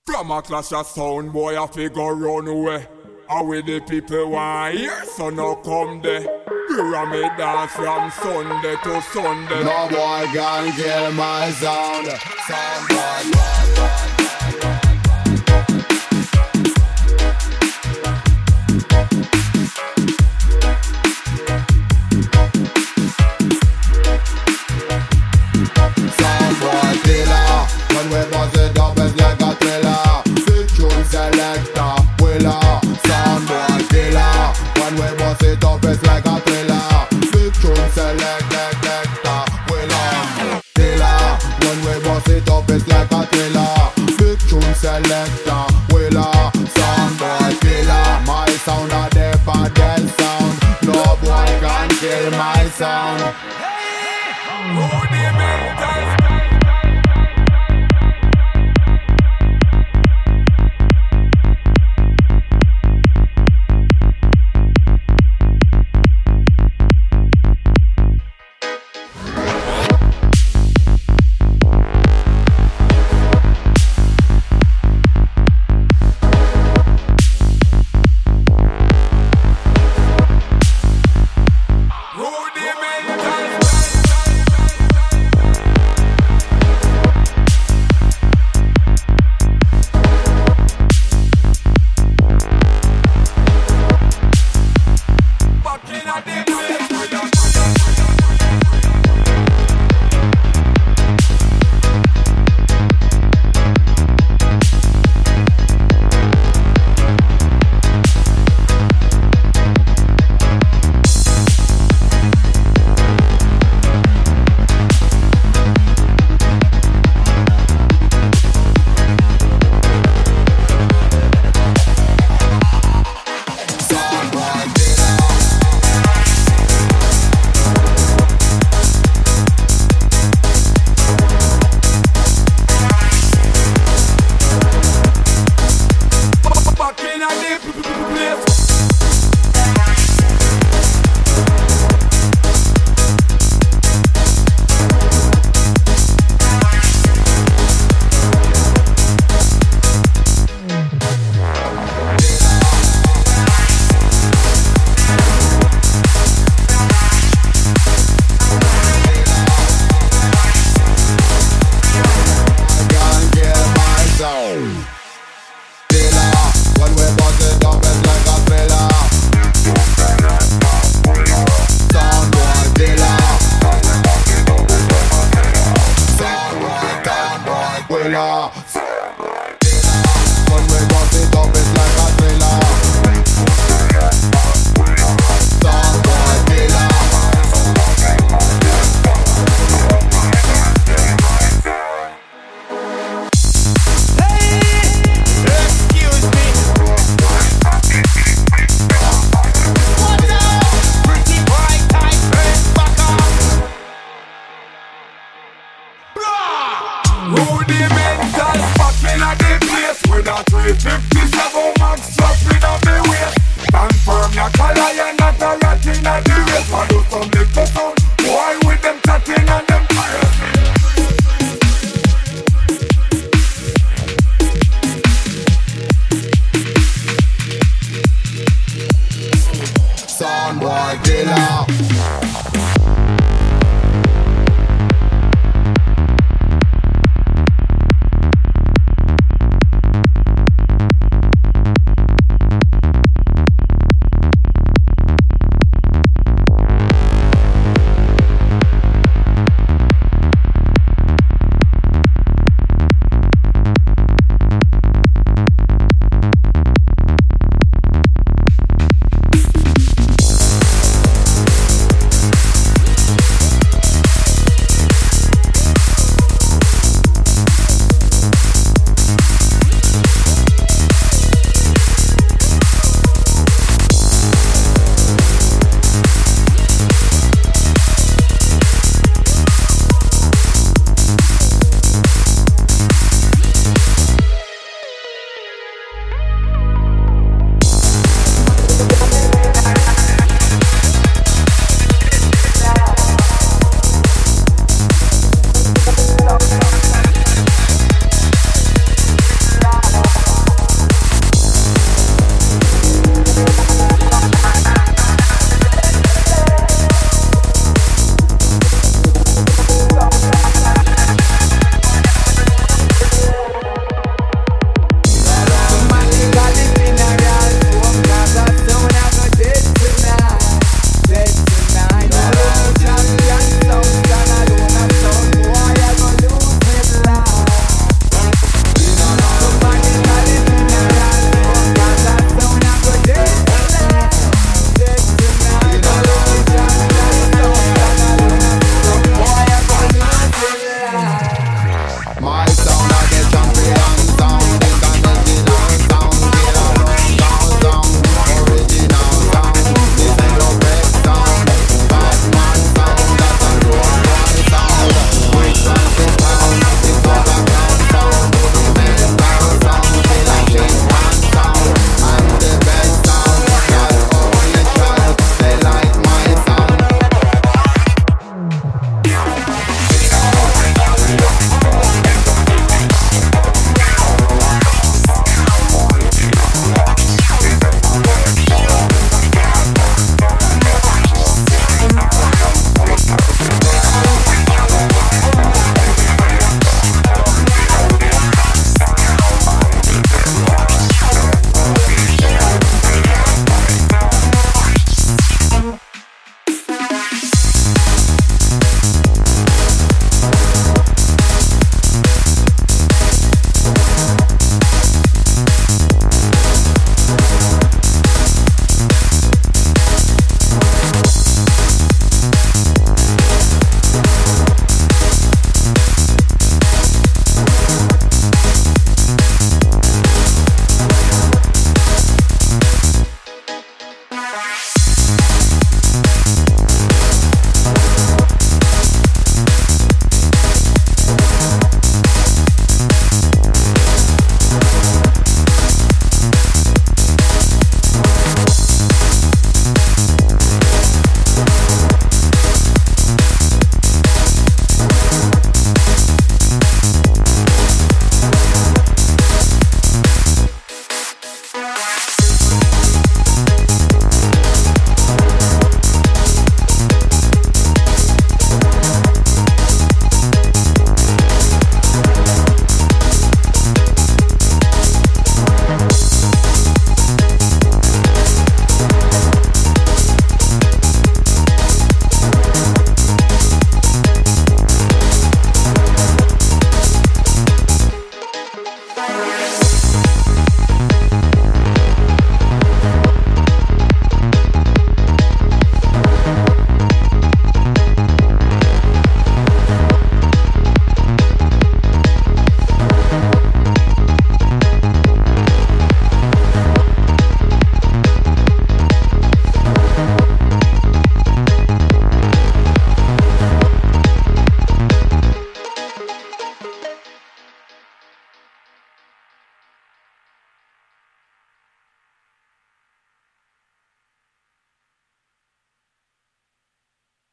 From a clash of sound, boy, I figure run away. How with the people want hear, so no come there. Pyramid dance from Sunday to Sunday. No boy can kill my sound. Sound boy. When we buzz it up, it's like a thriller. The tune selector, willer. Soundboy killer. When we buzz it up, it's like a thriller. The tune selector, willer. Killer. When we buzz it up, it's like a thriller. The tune selector, willer. Soundboy killer. My sound a deafer than sound. No boy can kill my sound. Rudimental. Rudimental fucking at the place. With a 357 max drop in a me waist. Confirm your color, you're not a rat in a the race. I do some little sound, boy with them tatting and them fires. Soundboy killer.